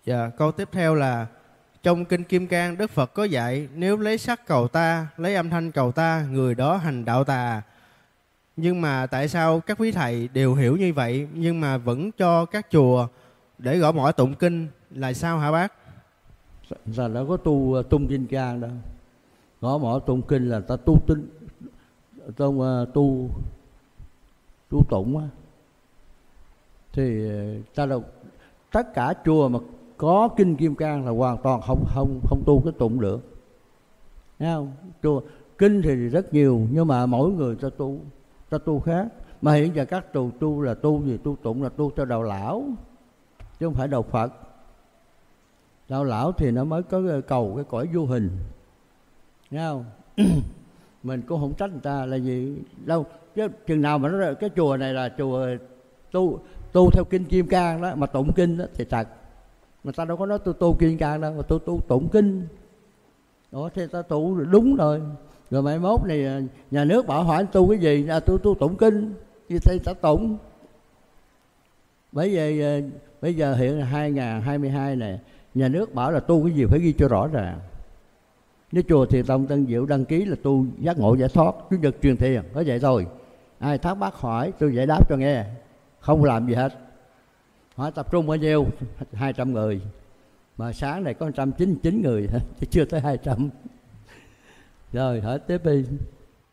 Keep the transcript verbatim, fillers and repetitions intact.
Dạ, câu tiếp theo là trong Kinh Kim Cang, Đức Phật có dạy nếu lấy sắc cầu ta, lấy âm thanh cầu ta, người đó hành đạo tà. Nhưng mà tại sao các quý thầy đều hiểu như vậy nhưng mà vẫn cho các chùa để gõ mõ tụng kinh là sao hả bác? Sao đã có tu tung Kim Cang đâu. Gõ mõ tụng kinh là ta tu tinh, tu tu tu tụng á. Thì ta đâu tất cả chùa mà có kinh Kim Cang là hoàn toàn không không không tu cái tụng được. Thấy không? Chùa kinh thì rất nhiều nhưng mà mỗi người ta tu ta tu khác. Mà hiện giờ các chùa tu là tu gì? Tu tụng là tu cho đạo lão chứ không phải đạo Phật. Đạo lão thì nó mới có cầu cái cõi vô hình. Thấy không? Mình cũng không trách người ta là gì đâu. Chứ chừng nào mà nó cái chùa này là chùa tu tu theo kinh Kim Cang đó mà tụng kinh đó thì thật. Mà ta đâu có nói tôi tu Kim Cang đâu, mà tôi tu tụng kinh. Đó thì ta tu đúng rồi. Rồi mai mốt này nhà nước bảo hỏi tu cái gì, là tôi tu tụng kinh thì thầy ta tụng. Bởi vì bây giờ hiện hai nghìn hai mươi hai này, nhà nước bảo là tu cái gì phải ghi cho rõ ràng. Nếu chùa Thiền Tông Tân Diệu đăng ký là tu giác ngộ giải thoát, Chủ nhật truyền thiền, có vậy thôi. Ai thắc mắc hỏi tôi giải đáp cho nghe, không làm gì hết. Hỏi tập trung bao nhiêu? hai trăm người. Mà sáng này có một trăm chín mươi chín người chứ chưa tới hai trăm. Rồi hỏi tiếp đi.